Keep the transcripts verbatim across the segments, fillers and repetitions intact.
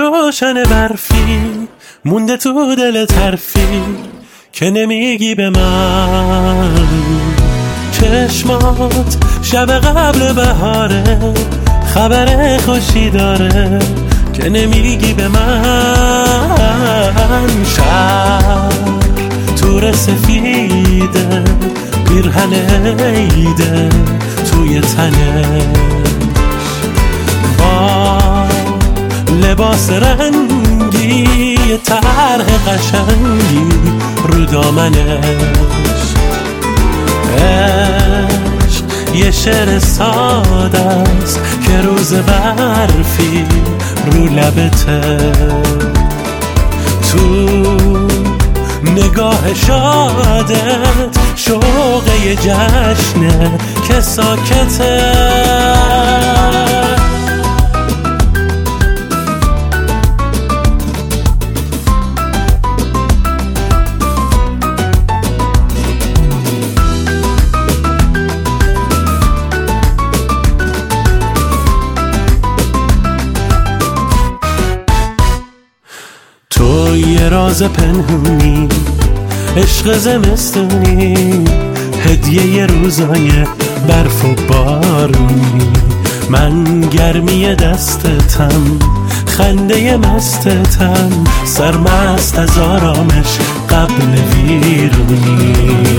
روشن برفی مونده تو دل طرفی که نمیگی به من. چشمات شب قبل بهاره خبر خوشی داره که نمیگی به من. شهر تور سفیده پیرهن عیده توی تنش با لباس رنگی طرح قشنگی رو دامنش. عشق یه شعر ساده است که روز برفی رو لبته. تو نگاه شادت شوق یه جشنه که ساکته. تو یه راز پنهونی عشق زمستونی هدیه ی روزای برف و بارونی. من گرمی دستتم خنده مستتم سرمست از آرامش قبل ویرونی.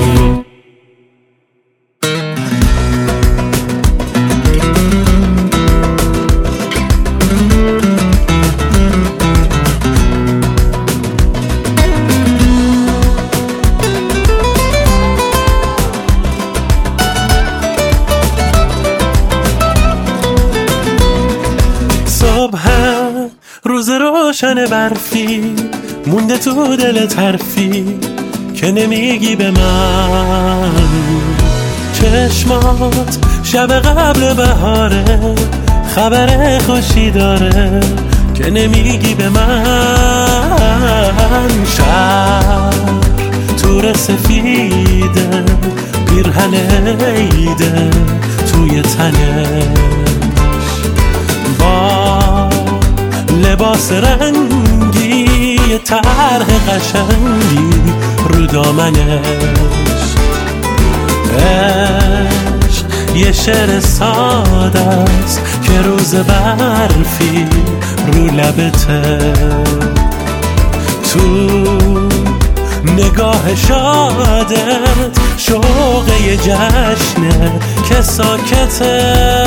روز روشن برفی مونده تو دل طرفی که نمیگی به من. چشمات شب قبل بهاره خبر خوشی داره که نمیگی به من. شهر تور سفیده پیرهن عیده توی تنش با لباس رنگی طرح قشنگی رو دامنش. عشق یه شعر ساده است که روز برفی رو لبته. تو نگاه شادت شوق یه جشنه که ساکته.